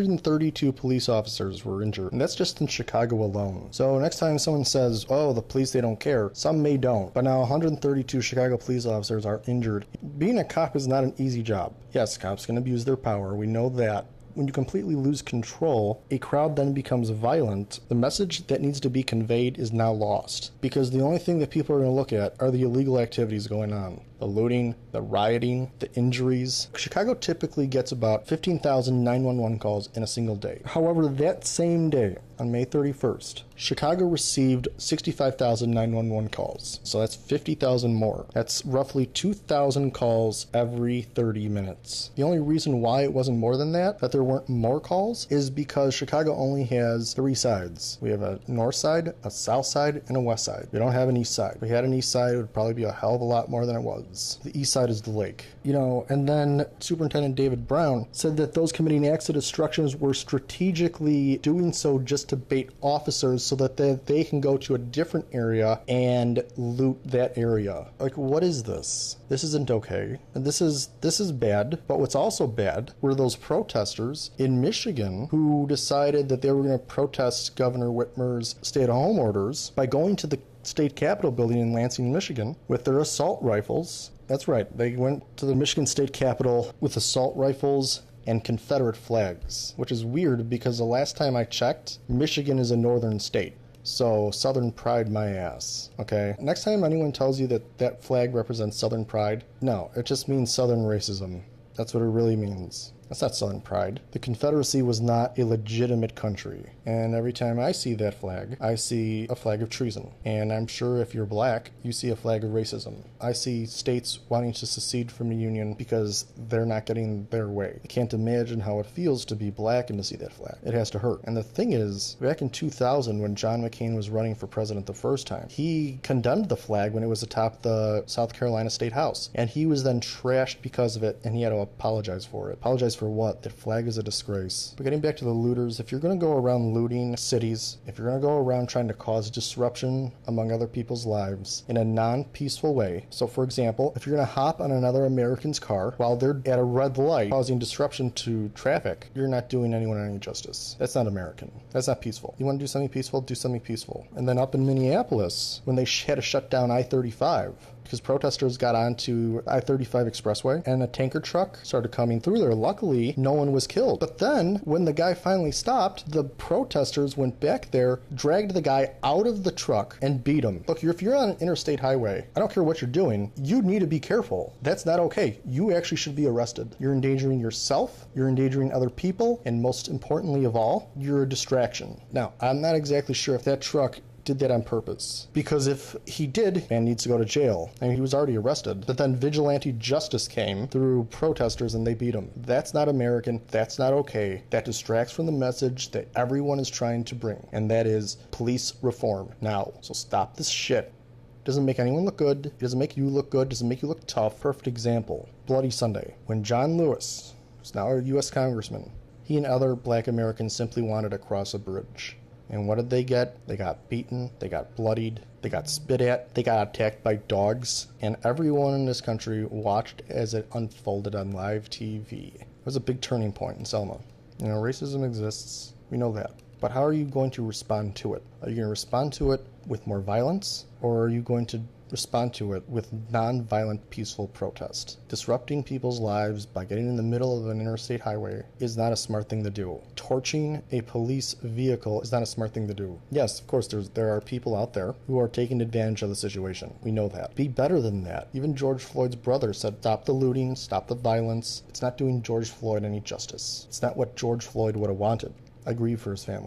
132 police officers were injured. And that's just in Chicago alone. So next time someone says, oh, the police, they don't care, some may don't. But now 132 Chicago police officers are injured. Being a cop is not an easy job. Yes, cops can abuse their power. We know that. When you completely lose control, a crowd then becomes violent. The message that needs to be conveyed is now lost, because the only thing that people are going to look at are the illegal activities going on. The looting, the rioting, the injuries. Chicago typically gets about 15,000 911 calls in a single day. However, that same day, on May 31st, Chicago received 65,000 911 calls. So that's 50,000 more. That's roughly 2,000 calls every 30 minutes. The only reason why it wasn't more than that there weren't more calls, is because Chicago only has 3 sides. We have a north side, a south side, and a west side. We don't have an east side. If we had an east side, it would probably be a hell of a lot more than it was. The east side is the lake. And then Superintendent David Brown said that those committing acts of destructions were strategically doing so just to bait officers so that they can go to a different area and loot that area. Like, what is this? This isn't okay. And this is bad. But what's also bad were those protesters in Michigan who decided that they were going to protest Governor Whitmer's stay-at-home orders by going to the state capitol building in Lansing, Michigan with their assault rifles. That's right. They went to the Michigan State Capitol with assault rifles and Confederate flags, which is weird because the last time I checked, Michigan is a northern state. So, Southern pride my ass, okay? Next time anyone tells you that that flag represents Southern pride, no, it just means Southern racism. That's what it really means. That's not Southern pride. The Confederacy was not a legitimate country. And every time I see that flag, I see a flag of treason. And I'm sure if you're black, you see a flag of racism. I see states wanting to secede from the Union because they're not getting their way. I can't imagine how it feels to be black and to see that flag. It has to hurt. And the thing is, back in 2000, when John McCain was running for president the first time, he condemned the flag when it was atop the South Carolina State House. And he was then trashed because of it, and he had to apologize for it. Apologize for what? That flag is a disgrace. But getting back to the looters, if you're going to go around looting cities, if you're going to go around trying to cause disruption among other people's lives in a non-peaceful way, so for example, if you're going to hop on another American's car while they're at a red light causing disruption to traffic, you're not doing anyone any justice. That's not American. That's not peaceful. You want to do something peaceful? Do something peaceful. And then up in Minneapolis, when they had to shut down I-35, because protesters got onto I-35 expressway and a tanker truck started coming through there. Luckily, no one was killed. But then, when the guy finally stopped, the protesters went back there, dragged the guy out of the truck, and beat him. Look, if you're on an interstate highway, I don't care what you're doing, you need to be careful. That's not okay. You actually should be arrested. You're endangering yourself, you're endangering other people, and most importantly of all, you're a distraction. Now, I'm not exactly sure if that truck did that on purpose. Because if he did, man needs to go to jail. I mean, he was already arrested. But then vigilante justice came through protesters and they beat him. That's not American. That's not okay. That distracts from the message that everyone is trying to bring. And that is police reform now. So stop this shit. Doesn't make anyone look good. It doesn't make you look good. Doesn't make you look tough. Perfect example. Bloody Sunday. When John Lewis, who's now a U.S. congressman, he and other black Americans simply wanted to cross a bridge. And what did they get? They got beaten, they got bloodied, they got spit at, they got attacked by dogs, and everyone in this country watched as it unfolded on live TV. It was a big turning point in Selma. Racism exists, we know that. But how are you going to respond to it? Are you going to respond to it with more violence, or are you going to respond to it with non-violent, peaceful protest? Disrupting people's lives by getting in the middle of an interstate highway is not a smart thing to do. Torching a police vehicle is not a smart thing to do. Yes, of course, there are people out there who are taking advantage of the situation. We know that. Be better than that. Even George Floyd's brother said, stop the looting, stop the violence. It's not doing George Floyd any justice. It's not what George Floyd would have wanted. I grieve for his family.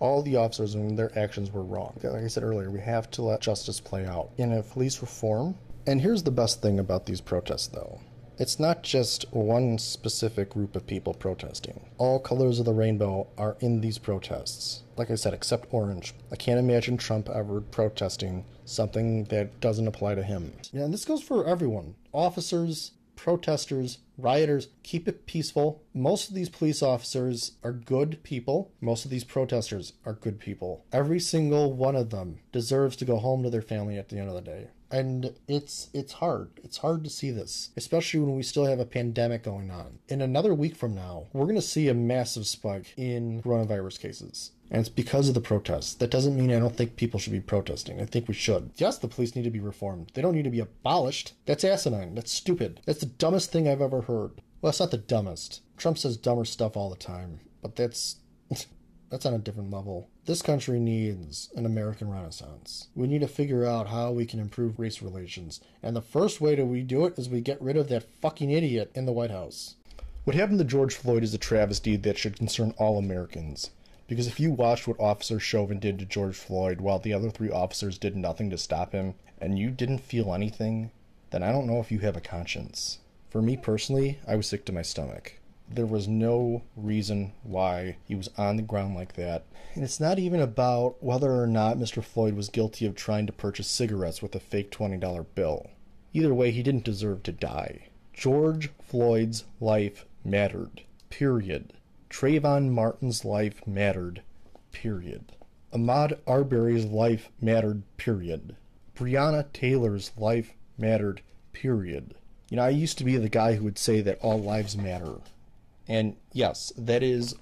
all the officers and their actions were wrong. Like I said earlier, we have to let justice play out. In a police reform, and here's the best thing about these protests, though. It's not just one specific group of people protesting. All colors of the rainbow are in these protests. Like I said, except orange. I can't imagine Trump ever protesting something that doesn't apply to him. Yeah, and this goes for everyone. Officers, protesters, rioters, keep it peaceful. Most of these police officers are good people. Most of these protesters are good people. Every single one of them deserves to go home to their family at the end of the day. And it's hard. It's hard to see this, especially when we still have a pandemic going on. In another week from now, we're going to see a massive spike in coronavirus cases. And it's because of the protests. That doesn't mean I don't think people should be protesting. I think we should. Yes, the police need to be reformed. They don't need to be abolished. That's asinine. That's stupid. That's the dumbest thing I've ever heard. Well, it's not the dumbest. Trump says dumber stuff all the time. But that's on a different level. This country needs an American Renaissance. We need to figure out how we can improve race relations. And the first way that we do it is we get rid of that fucking idiot in the White House. What happened to George Floyd is a travesty that should concern all Americans. Because if you watched what Officer Chauvin did to George Floyd while the other 3 officers did nothing to stop him, and you didn't feel anything, then I don't know if you have a conscience. For me personally, I was sick to my stomach. There was no reason why he was on the ground like that. And it's not even about whether or not Mr. Floyd was guilty of trying to purchase cigarettes with a fake $20 bill. Either way, he didn't deserve to die. George Floyd's life mattered. Period. Trayvon Martin's life mattered. Period. Ahmaud Arbery's life mattered. Period. Breonna Taylor's life mattered. Period. You know, I used to be the guy who would say that all lives matter. And yes, that is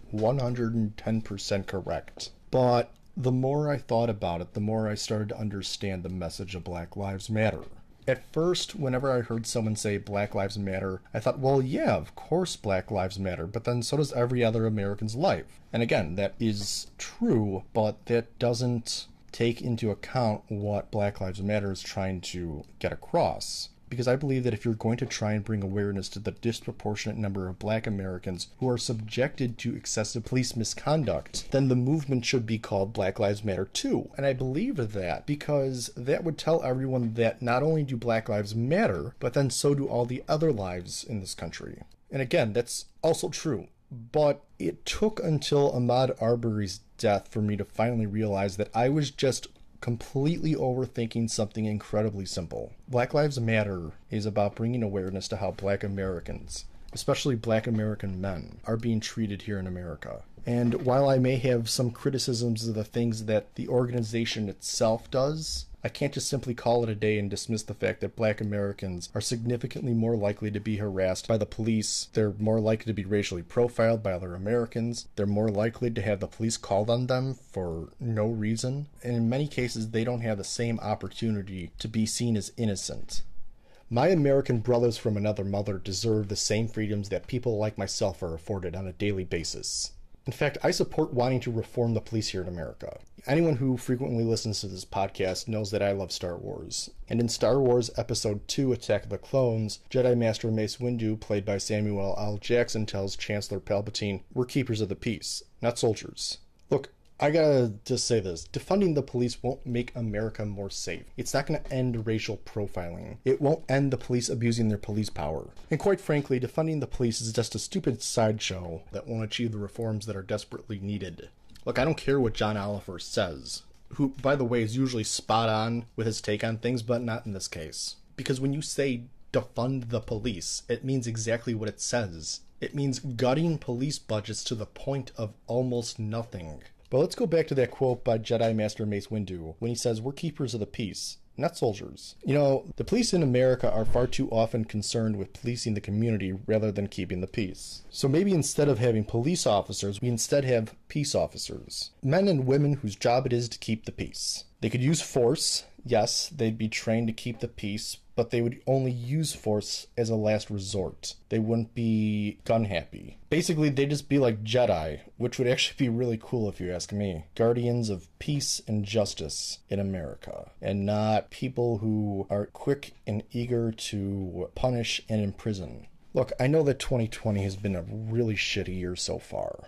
110% correct. But the more I thought about it, the more I started to understand the message of Black Lives Matter. At first, whenever I heard someone say Black Lives Matter, I thought, well, yeah, of course Black Lives Matter, but then so does every other American's life. And again, that is true, but that doesn't take into account what Black Lives Matter is trying to get across. Because I believe that if you're going to try and bring awareness to the disproportionate number of Black Americans who are subjected to excessive police misconduct, then the movement should be called Black Lives Matter too. And I believe that because that would tell everyone that not only do Black Lives matter, but then so do all the other lives in this country. And again, that's also true. But it took until Ahmaud Arbery's death for me to finally realize that I was just completely overthinking something incredibly simple. Black Lives Matter is about bringing awareness to how Black Americans, especially Black American men, are being treated here in America. And while I may have some criticisms of the things that the organization itself does, I can't just simply call it a day and dismiss the fact that Black Americans are significantly more likely to be harassed by the police. They're more likely to be racially profiled by other Americans. They're more likely to have the police called on them for no reason. And in many cases, they don't have the same opportunity to be seen as innocent. My American brothers from another mother deserve the same freedoms that people like myself are afforded on a daily basis. In fact, I support wanting to reform the police here in America. Anyone who frequently listens to this podcast knows that I love Star Wars. And in Star Wars Episode 2, Attack of the Clones, Jedi Master Mace Windu, played by Samuel L. Jackson, tells Chancellor Palpatine, "We're keepers of the peace, not soldiers." Look, I gotta just say this. Defunding the police won't make America more safe. It's not gonna end racial profiling. It won't end the police abusing their police power. And quite frankly, defunding the police is just a stupid sideshow that won't achieve the reforms that are desperately needed. Look, I don't care what John Oliver says, who, by the way, is usually spot on with his take on things, but not in this case. Because when you say defund the police, it means exactly what it says. It means gutting police budgets to the point of almost nothing. But let's go back to that quote by Jedi Master Mace Windu when he says, "We're keepers of the peace, not soldiers." You know, the police in America are far too often concerned with policing the community rather than keeping the peace. So maybe instead of having police officers, we instead have peace officers. Men and women whose job it is to keep the peace. They could use force. Yes, they'd be trained to keep the peace, but they would only use force as a last resort. They wouldn't be gun happy. Basically, they'd just be like Jedi, which would actually be really cool if you ask me. Guardians of peace and justice in America, and not people who are quick and eager to punish and imprison. Look, I know that 2020 has been a really shitty year so far,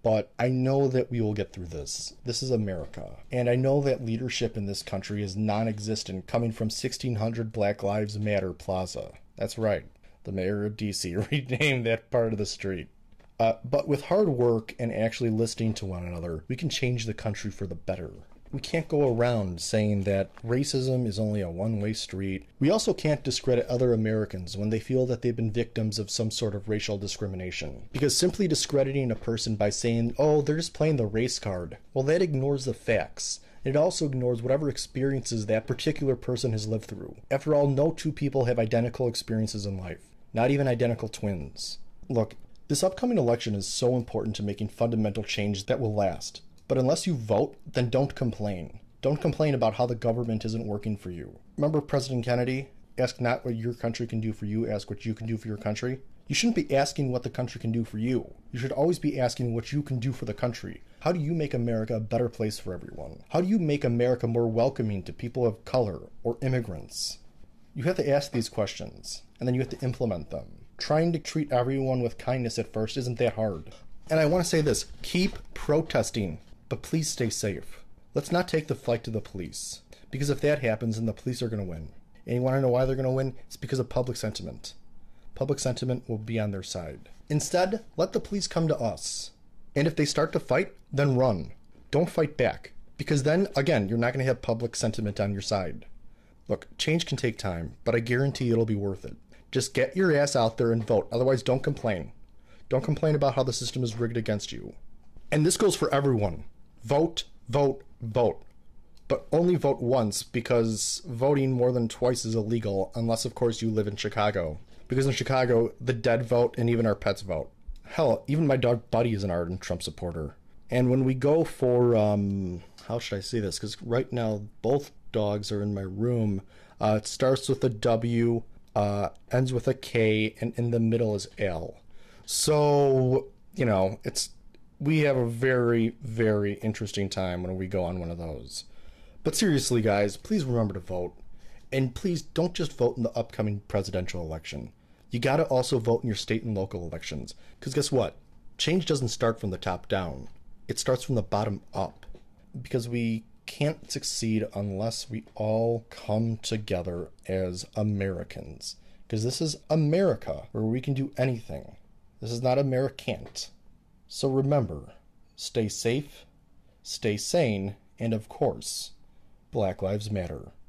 But I know that we will get through this. This is America. And I know that leadership in this country is non-existent, coming from 1600 Black Lives Matter Plaza. That's right. The mayor of DC renamed that part of the street. But with hard work and actually listening to one another, we can change the country for the better. We can't go around saying that racism is only a one-way street. We also can't discredit other Americans when they feel that they've been victims of some sort of racial discrimination. Because simply discrediting a person by saying, oh, they're just playing the race card, well, that ignores the facts. It also ignores whatever experiences that particular person has lived through. After all, no two people have identical experiences in life. Not even identical twins. Look, this upcoming election is so important to making fundamental change that will last. But unless you vote, then don't complain. Don't complain about how the government isn't working for you. Remember President Kennedy? Ask not what your country can do for you, ask what you can do for your country. You shouldn't be asking what the country can do for you. You should always be asking what you can do for the country. How do you make America a better place for everyone? How do you make America more welcoming to people of color or immigrants? You have to ask these questions, and then you have to implement them. Trying to treat everyone with kindness at first isn't that hard. And I want to say this, keep protesting. But please stay safe. Let's not take the fight to the police. Because if that happens, then the police are going to win. And you want to know why they're going to win? It's because of public sentiment. Public sentiment will be on their side. Instead, let the police come to us. And if they start to fight, then run. Don't fight back. Because then, again, you're not going to have public sentiment on your side. Look, change can take time, but I guarantee it'll be worth it. Just get your ass out there and vote. Otherwise, don't complain. Don't complain about how the system is rigged against you. And this goes for everyone. Vote, vote, vote. But only vote once, because voting more than twice is illegal, unless, of course, you live in Chicago. Because in Chicago, the dead vote and even our pets vote. Hell, even my dog Buddy is an ardent Trump supporter. And when we go for, how should I say this? Because right now, both dogs are in my room. It starts with a W, ends with a K, and in the middle is L. So, you know, we have a very, very interesting time when we go on one of those. But seriously, guys, please remember to vote. And please don't just vote in the upcoming presidential election. You gotta also vote in your state and local elections. Because guess what? Change doesn't start from the top down. It starts from the bottom up. Because we can't succeed unless we all come together as Americans. Because this is America, where we can do anything. This is not Americant. So remember, stay safe, stay sane, and of course, Black Lives Matter.